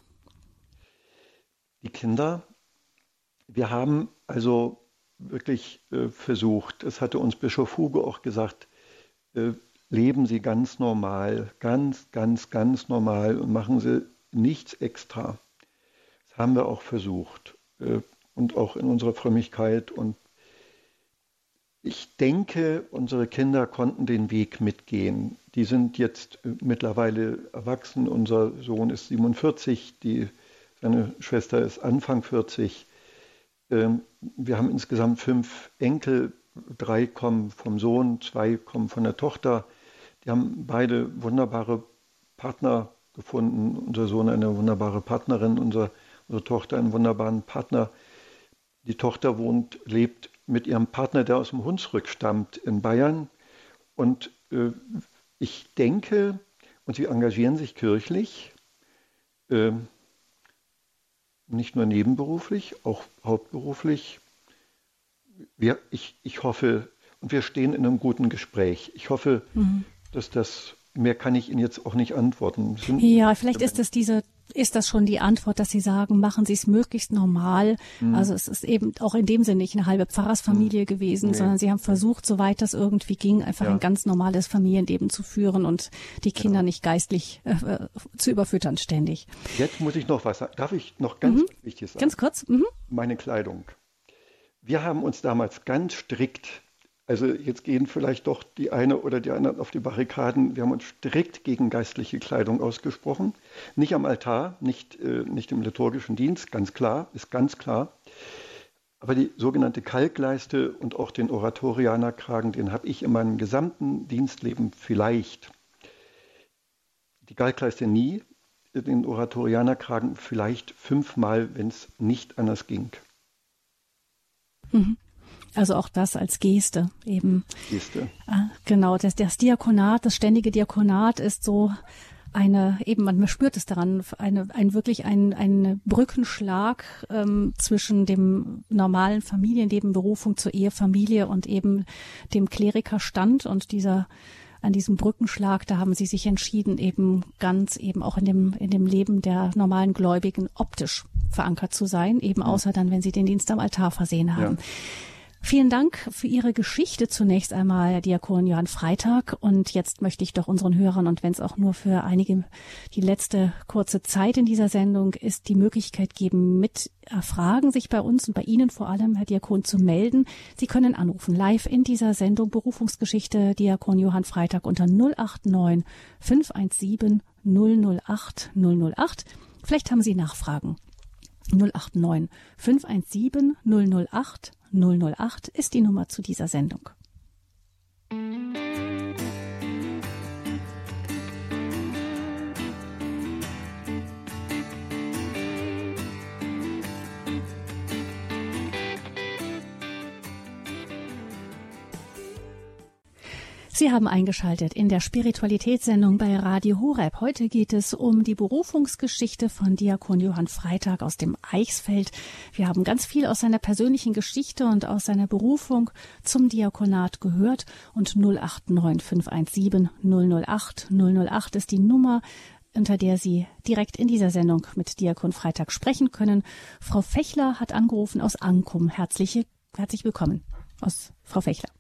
Die Kinder, wir haben also wirklich versucht, das hatte uns Bischof Hugo auch gesagt, leben Sie ganz normal, ganz, ganz, ganz normal und machen Sie nichts extra. Das haben wir auch versucht und auch in unserer Frömmigkeit. Und ich denke, unsere Kinder konnten den Weg mitgehen. Die sind jetzt mittlerweile erwachsen. Unser Sohn ist 47, seine Schwester ist Anfang 40. Wir haben insgesamt 5 Enkel, 3 kommen vom Sohn, 2 kommen von der Tochter. Die haben beide wunderbare Partner gefunden. Unser Sohn eine wunderbare Partnerin, unsere Tochter einen wunderbaren Partner. Die Tochter lebt mit ihrem Partner, der aus dem Hunsrück stammt, in Bayern. Und ich denke, und sie engagieren sich kirchlich, nicht nur nebenberuflich, auch hauptberuflich. Ich hoffe, und wir stehen in einem guten Gespräch. Ich hoffe, dass mehr kann ich Ihnen jetzt auch nicht antworten. Ja, vielleicht ist das schon die Antwort, dass Sie sagen, machen Sie es möglichst normal. Also es ist eben auch in dem Sinne nicht eine halbe Pfarrersfamilie gewesen, sondern Sie haben versucht, soweit das irgendwie ging, einfach ein ganz normales Familienleben zu führen und die Kinder nicht geistlich zu überfüttern ständig. Jetzt muss ich noch was sagen. Darf ich noch ganz wichtig sagen? Ganz kurz. Meine Kleidung. Wir haben uns damals ganz strikt, also jetzt gehen vielleicht doch die eine oder die anderen auf die Barrikaden. Wir haben uns strikt gegen geistliche Kleidung ausgesprochen. Nicht am Altar, nicht im liturgischen Dienst, ist ganz klar. Aber die sogenannte Kalkleiste und auch den Oratorianerkragen, den habe ich in meinem gesamten Dienstleben vielleicht. Die Kalkleiste nie. den Oratorianerkragen vielleicht 5-mal, wenn es nicht anders ging. Mhm. Also auch das als Geste eben. Geste. Genau, das Diakonat, das ständige Diakonat ist so man spürt es daran, ein Brückenschlag zwischen dem normalen Familienleben, Berufung zur Ehe, Familie und eben dem Klerikerstand und an diesem Brückenschlag, da haben sie sich entschieden, eben auch in dem Leben der normalen Gläubigen optisch verankert zu sein, eben außer dann, wenn sie den Dienst am Altar versehen haben. Ja. Vielen Dank für Ihre Geschichte zunächst einmal, Herr Diakon Johann Freitag. Und jetzt möchte ich doch unseren Hörern, und wenn es auch nur für einige die letzte kurze Zeit in dieser Sendung ist, die Möglichkeit geben, mit Fragen sich bei uns und bei Ihnen vor allem, Herr Diakon, zu melden. Sie können anrufen, live in dieser Sendung Berufungsgeschichte Diakon Johann Freitag unter 089 517 008 008. Vielleicht haben Sie Nachfragen. 089 517 008 008 ist die Nummer zu dieser Sendung. Sie haben eingeschaltet in der Spiritualitätssendung bei Radio Horeb. Heute geht es um die Berufungsgeschichte von Diakon Johann Freitag aus dem Eichsfeld. Wir haben ganz viel aus seiner persönlichen Geschichte und aus seiner Berufung zum Diakonat gehört. Und 089 517 008 008 ist die Nummer, unter der Sie direkt in dieser Sendung mit Diakon Freitag sprechen können. Frau Fechler hat angerufen aus Ankum. Herzlich willkommen, Frau Fechler.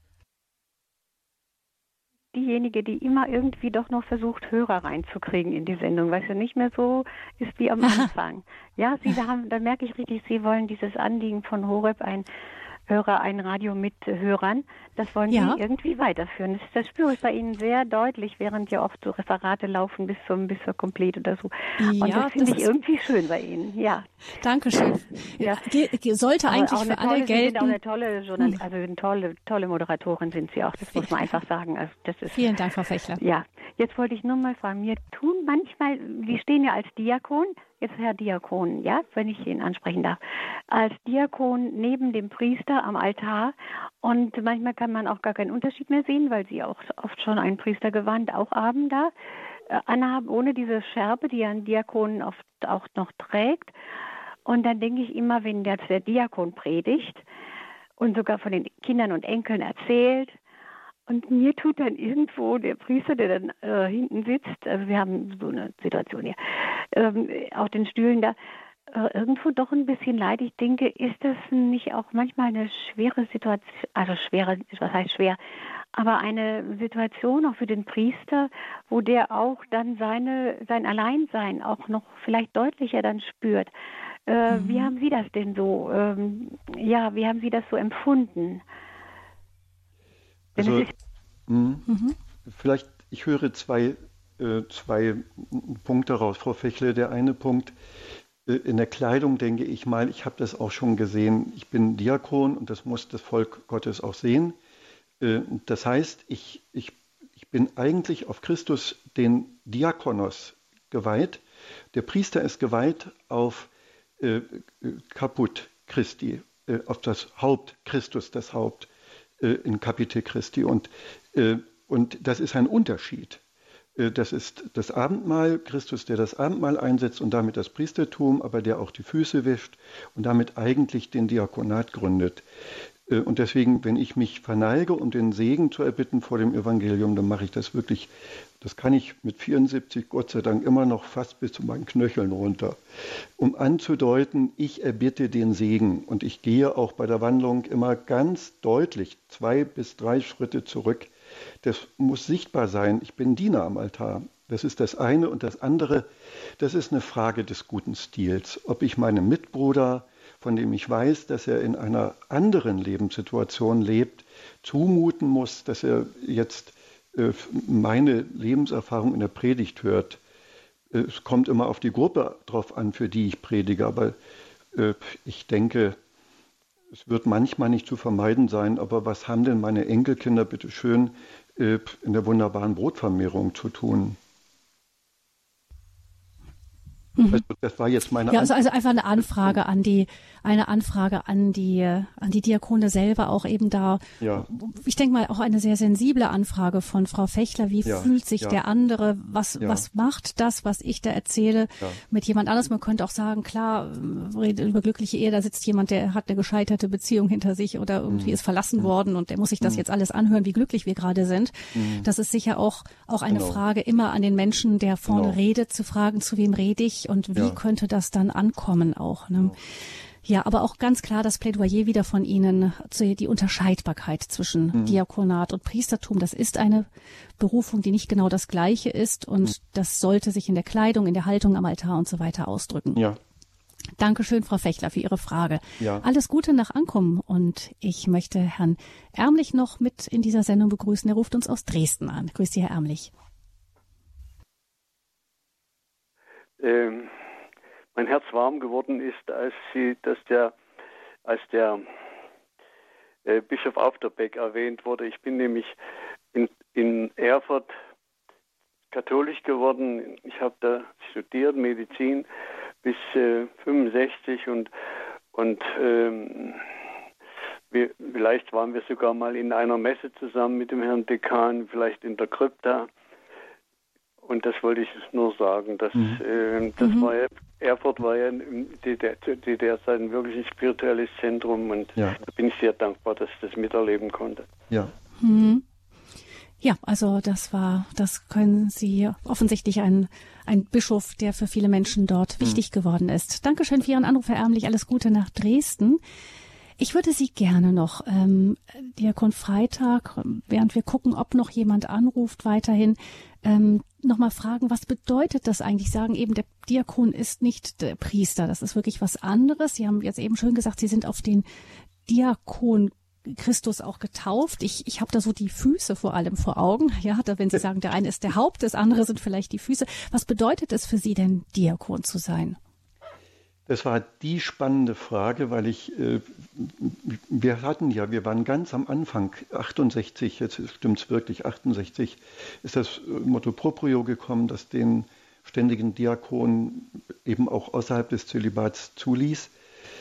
Diejenige, die immer irgendwie doch noch versucht, Hörer reinzukriegen in die Sendung, weil es ja nicht mehr so ist wie am Anfang. Ja, da merke ich richtig, Sie wollen dieses Anliegen von Horeb, ein Radio mit Hörern, das wollen Sie irgendwie weiterführen. Das spüre ich bei Ihnen sehr deutlich, während ja oft so Referate laufen bis zur Complete oder so. Und das finde ich irgendwie schön bei Ihnen, ja. Dankeschön. Ja. Sollte eigentlich für alle gelten. Sie sind auch eine tolle Moderatorin sind Sie auch, das muss man einfach sagen. Also das ist, vielen Dank, Frau Fechler. Ja, jetzt wollte ich nur mal fragen, mir tun manchmal, Sie stehen ja als Diakon, jetzt Herr Diakon, ja, wenn ich ihn ansprechen darf, als Diakon neben dem Priester am Altar, und manchmal kann man auch gar keinen Unterschied mehr sehen, weil Sie auch oft schon ein Priestergewand auch haben da, anhaben, ohne diese Schärpe, die ein Diakon oft auch noch trägt. Und dann denke ich immer, wenn der Diakon predigt und sogar von den Kindern und Enkeln erzählt, und mir tut dann irgendwo der Priester, der dann hinten sitzt, also wir haben so eine Situation hier, auf den Stühlen da, irgendwo doch ein bisschen leid. Ich denke, ist das nicht auch manchmal eine schwere Situation, also was heißt schwer, aber eine Situation auch für den Priester, wo der auch dann sein Alleinsein auch noch vielleicht deutlicher dann spürt. Wie haben Sie das denn so, wie haben Sie das so empfunden? Also, vielleicht, ich höre zwei Punkte raus, Frau Fechle. Der eine Punkt, in der Kleidung denke ich mal, ich habe das auch schon gesehen, ich bin Diakon und das muss das Volk Gottes auch sehen. Das heißt, ich bin eigentlich auf Christus, den Diakonos, geweiht. Der Priester ist geweiht auf Caput Christi, auf das Haupt, Christus das Haupt in Capite Christi. Und das ist ein Unterschied. Das ist das Abendmahl, Christus, der das Abendmahl einsetzt und damit das Priestertum, aber der auch die Füße wäscht und damit eigentlich den Diakonat gründet. Und deswegen, wenn ich mich verneige, um den Segen zu erbitten vor dem Evangelium, dann mache ich das wirklich, das kann ich mit 74, Gott sei Dank, immer noch fast bis zu meinen Knöcheln runter, um anzudeuten, ich erbitte den Segen. Und ich gehe auch bei der Wandlung immer ganz deutlich 2 bis 3 Schritte zurück. Das muss sichtbar sein, ich bin Diener am Altar. Das ist das eine. Und das andere, das ist eine Frage des guten Stils. Ob ich meinem Mitbruder, von dem ich weiß, dass er in einer anderen Lebenssituation lebt, zumuten muss, dass er jetzt meine Lebenserfahrung in der Predigt hört. Es kommt immer auf die Gruppe drauf an, für die ich predige, aber ich denke, es wird manchmal nicht zu vermeiden sein, aber was haben denn meine Enkelkinder bitte schön in der wunderbaren Brotvermehrung zu tun? Also das war jetzt meine Antwort. Also einfach eine Anfrage an die Diakone selber auch eben da. Ja. Ich denke mal auch eine sehr sensible Anfrage von Frau Fechler. Wie fühlt sich der andere? Was macht das, was ich da erzähle, mit jemand anderes? Man könnte auch sagen, klar, redet über glückliche Ehe, da sitzt jemand, der hat eine gescheiterte Beziehung hinter sich oder irgendwie ist verlassen worden und der muss sich das jetzt alles anhören, wie glücklich wir gerade sind. Das ist sicher auch eine Frage immer an den Menschen, der vorne redet, zu fragen, zu wem rede ich und wie könnte das dann ankommen auch. Ne? Ja, aber auch ganz klar das Plädoyer wieder von Ihnen, die Unterscheidbarkeit zwischen Diakonat und Priestertum. Das ist eine Berufung, die nicht genau das Gleiche ist und das sollte sich in der Kleidung, in der Haltung am Altar und so weiter ausdrücken. Ja. Dankeschön, Frau Fechler, für Ihre Frage. Ja. Alles Gute nach Ankommen und ich möchte Herrn Ärmlich noch mit in dieser Sendung begrüßen. Er ruft uns aus Dresden an. Grüß Sie, Herr Ärmlich. Mein Herz warm geworden ist, als der Bischof Aufderbeck erwähnt wurde. Ich bin nämlich in Erfurt katholisch geworden. Ich habe da studiert, Medizin bis 65 und vielleicht waren wir sogar mal in einer Messe zusammen mit dem Herrn Dekan, vielleicht in der Krypta. Und das wollte ich nur sagen, dass Erfurt war ja in DDR-Zeiten wirklich ein spirituelles Zentrum und da bin ich sehr dankbar, dass ich das miterleben konnte. Ja. Ja, also das können Sie offensichtlich ein Bischof, der für viele Menschen dort wichtig geworden ist. Dankeschön für Ihren Anruf, Herr Ärmlich. Alles Gute nach Dresden. Ich würde Sie gerne noch, Diakon Freitag, während wir gucken, ob noch jemand anruft, weiterhin noch mal fragen, was bedeutet das eigentlich? Sagen eben, der Diakon ist nicht der Priester, das ist wirklich was anderes. Sie haben jetzt eben schön gesagt, Sie sind auf den Diakon Christus auch getauft. Ich habe da so die Füße vor allem vor Augen. Ja, da, wenn Sie sagen, der eine ist der Haupt, das andere sind vielleicht die Füße. Was bedeutet es für Sie denn, Diakon zu sein? Das war die spannende Frage, weil wir waren ganz am Anfang, 68, jetzt stimmt's wirklich, 68 ist das Motto Proprio gekommen, das den ständigen Diakon eben auch außerhalb des Zölibats zuließ.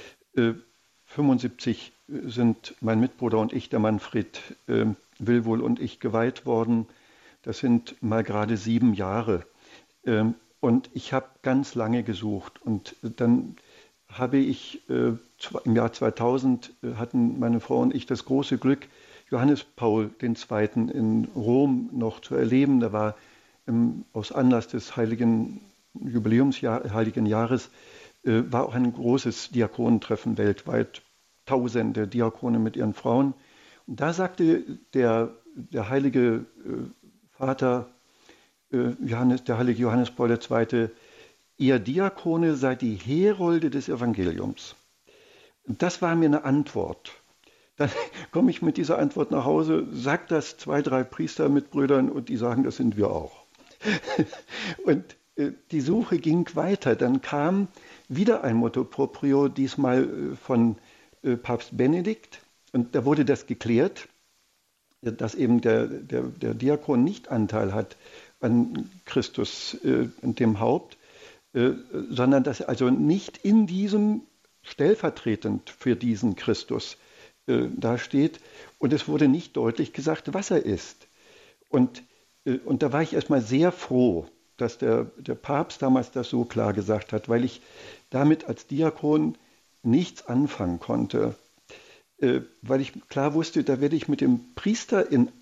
75 sind mein Mitbruder und ich, der Manfred Willwohl und ich, geweiht worden. Das sind mal gerade 7 Jahre. Und ich habe ganz lange gesucht und dann habe ich im Jahr 2000 hatten meine Frau und ich das große Glück, Johannes Paul II. In Rom noch zu erleben. Da war aus Anlass des heiligen heiligen Jahres war auch ein großes Diakonentreffen weltweit, tausende Diakone mit ihren Frauen. Und da sagte der heilige Vater der heilige Johannes Paul II., ihr Diakone seid die Herolde des Evangeliums. Und das war mir eine Antwort. Dann komme ich mit dieser Antwort nach Hause, sage das 2, 3 Priester mit Brüdern und die sagen, das sind wir auch. Und die Suche ging weiter. Dann kam wieder ein Motto Proprio, diesmal von Papst Benedikt. Und da wurde das geklärt, dass eben der Diakon nicht Anteil hat an Christus und dem Haupt, sondern dass er also nicht in diesem stellvertretend für diesen Christus dasteht. Und es wurde nicht deutlich gesagt, was er ist. Und da war ich erstmal sehr froh, dass der Papst damals das so klar gesagt hat, weil ich damit als Diakon nichts anfangen konnte. Weil ich klar wusste, da werde ich mit dem Priester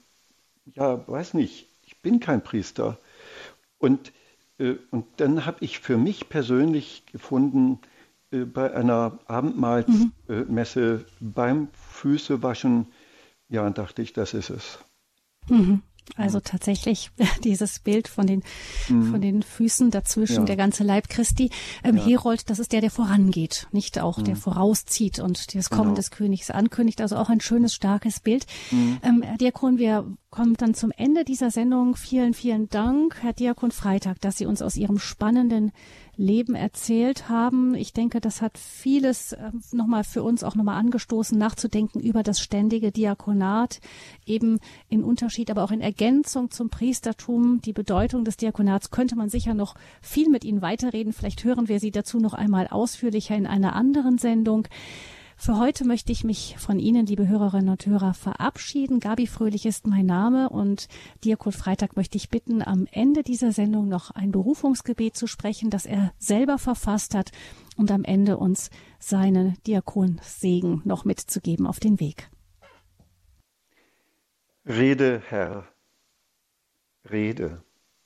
ich bin kein Priester. Und dann habe ich für mich persönlich gefunden, bei einer Abendmahlsmesse beim Füßewaschen, dachte ich, das ist es. Also tatsächlich dieses Bild von den Füßen dazwischen, der ganze Leib Christi. Herold, das ist der vorangeht, nicht auch der vorauszieht und das Kommen des Königs ankündigt. Also auch ein schönes, starkes Bild. Herr Diakon, wir kommen dann zum Ende dieser Sendung. Vielen, vielen Dank, Herr Diakon Freitag, dass Sie uns aus Ihrem spannenden Leben erzählt haben. Ich denke, das hat vieles nochmal für uns auch angestoßen, nachzudenken über das ständige Diakonat, eben in Unterschied, aber auch in Ergänzung zum Priestertum, die Bedeutung des Diakonats, könnte man sicher noch viel mit Ihnen weiterreden. Vielleicht hören wir Sie dazu noch einmal ausführlicher in einer anderen Sendung. Für heute möchte ich mich von Ihnen, liebe Hörerinnen und Hörer, verabschieden. Gabi Fröhlich ist mein Name und Diakon Freitag möchte ich bitten, am Ende dieser Sendung noch ein Berufungsgebet zu sprechen, das er selber verfasst hat und am Ende uns seinen Diakonsegen noch mitzugeben auf den Weg. Rede, Herr, rede.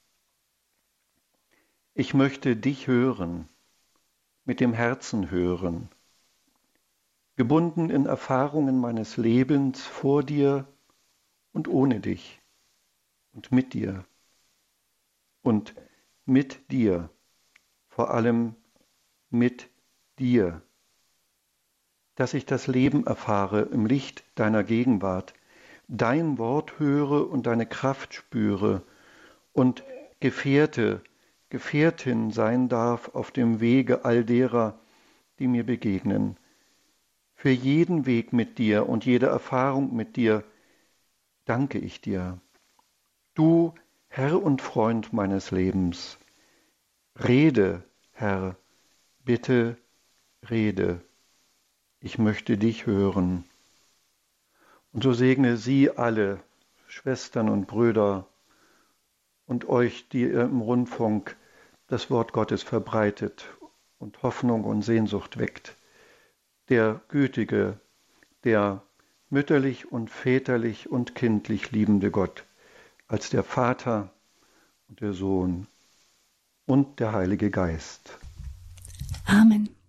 Ich möchte dich hören, mit dem Herzen hören, gebunden in Erfahrungen meines Lebens vor dir und ohne dich und mit dir vor allem mit dir, dass ich das Leben erfahre im Licht deiner Gegenwart, dein Wort höre und deine Kraft spüre und Gefährtin sein darf auf dem Wege all derer, die mir begegnen. Für jeden Weg mit dir und jede Erfahrung mit dir danke ich dir. Du, Herr und Freund meines Lebens, rede, Herr, bitte rede. Ich möchte dich hören. Und so segne Sie alle, Schwestern und Brüder, und euch, die ihr im Rundfunk das Wort Gottes verbreitet und Hoffnung und Sehnsucht weckt. Der gütige, der mütterlich und väterlich und kindlich liebende Gott, als der Vater und der Sohn und der Heilige Geist. Amen.